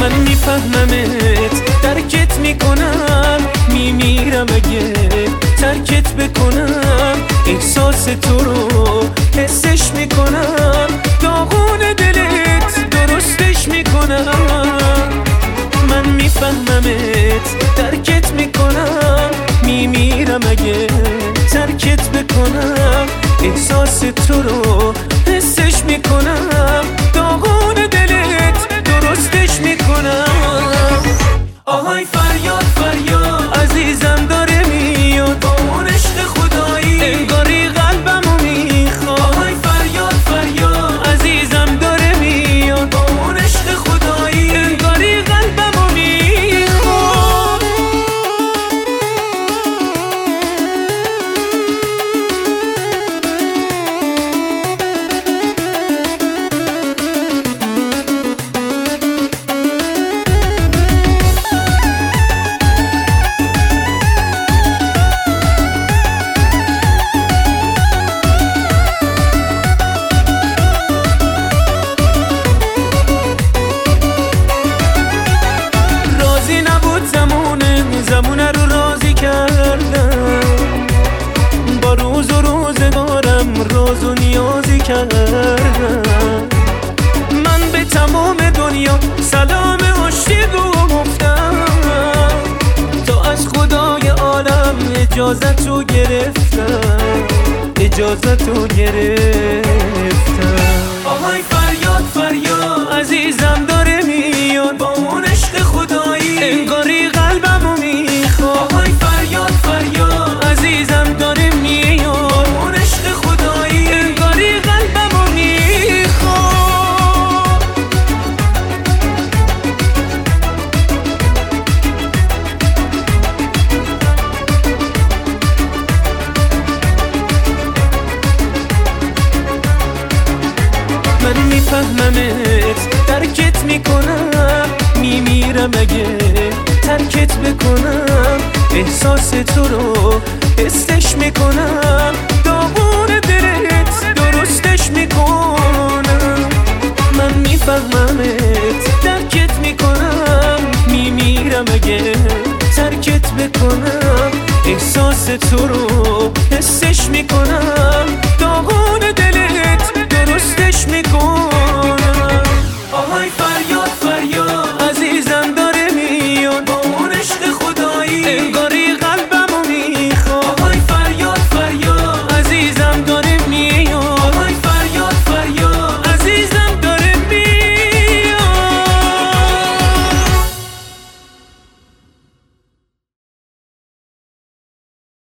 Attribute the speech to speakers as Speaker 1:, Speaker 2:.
Speaker 1: من میفهممت، درکت میکنم، میمیرم اگه ترکت بکنم. احساس تو رو حسش میکنم، داغون دلت درستش میکنم. من میفهممت، درکت میکنم، میمیرم اگه ترکت بکنم. احساس تو رو حسش میکنم، داغون دلت درستش میکنم. آهای فریاد فریاد عزیزم داره میاد، با اون عشق خدایی انگاری قلبمو میخواد. آهای فریاد فریاد عزیزم داره میاد، با اون عشق خدایی انگاری قلبمو میخواد. زمونه رو راضی کردم، با روز و روزگارم راز و نیازی کردم. من به تمام دنیا سلام آشتی گفتم، تا از خدای عالم اجازتو گرفتم، اجازتو گرفتم. آهای فریاد فریاد عزیزم داره میاد، با اون عشق خدایی انگاری قلبمو میخواد. آهای فریاد فریاد عزیزم داره میاد، با اون عشق خدایی انگاری قلبمو میخواد. من میفهممت، درکت میکنم، میمیرم اگه ترکت بکنم. احساس تو رو حسش میکنم، داغون دلت درستش میکنم. من میفهممت، درکت میکنم، میمیرم اگه ترکت بکنم. احساس تو رو حسش میکنم،